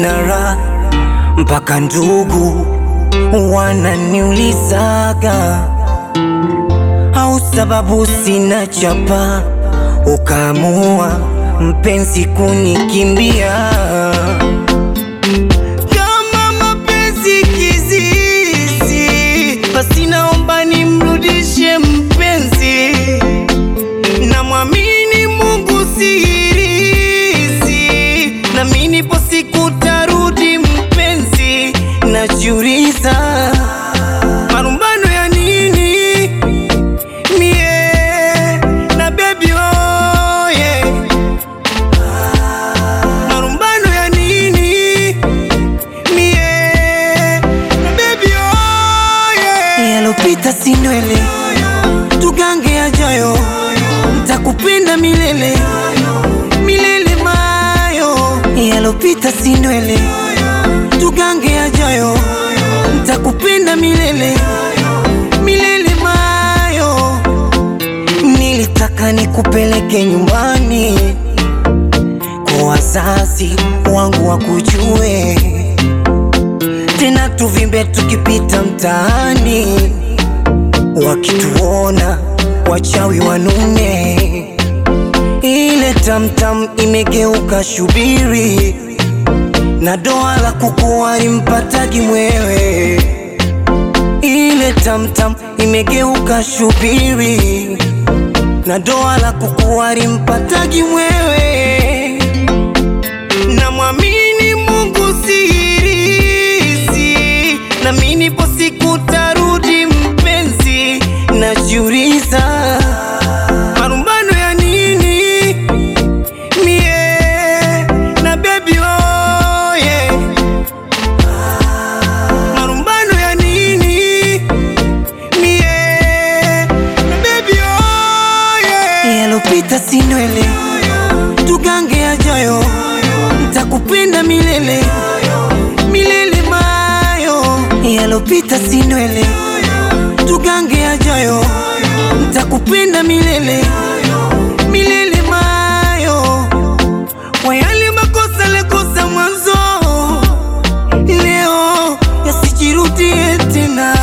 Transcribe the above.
sina raha, mpaka ndugu wananiulizaga, au sababu sina chapa ukaamua mpenzi kunikimbia. Kama mapenzi kizizi, basi naomba nimrudishe mpenzi. Namwamini Mungu sihirizi, nami nipo siku tarudi mpenzi. Najiuliza marumbano ya nini mie na baby oh yeah. Marumbano ya nini mie na baby oh yeah. Yalopita si ndwele, tugange yajayo, nitakupenda milele milele mayo. Yalopita si ndwele, tugange yajayo, nitakupenda milele milele mayo. Nilitaka nikupeleke nyumbani kwa wazazi wangu wakujue, tena tuvimbe tukipita mtaani, wakituona wachawi wanune. Ile tamtam imegeuka shubiri, na doa la kuku walimpatagi mwewe. Ile tamtam imegeuka shubiri, na doa la kuku walimpatagi mwewe. Namwamini Mungu sihirizi, nami nipo siku tarudi mpenzi. Najiuliza marumbano ya nini mie na baby oh yeah. Marumbano ya nini mie na baby oh yeah. Yalopita si ndwele, tugange yajayo, nitakupenda milele milele mayo. Yalopita si ndwele, tugange yajayo, nitakupenda milele milele mayo. Kwa yale makosa lekosa mwanzo, leo yasijirudie tena.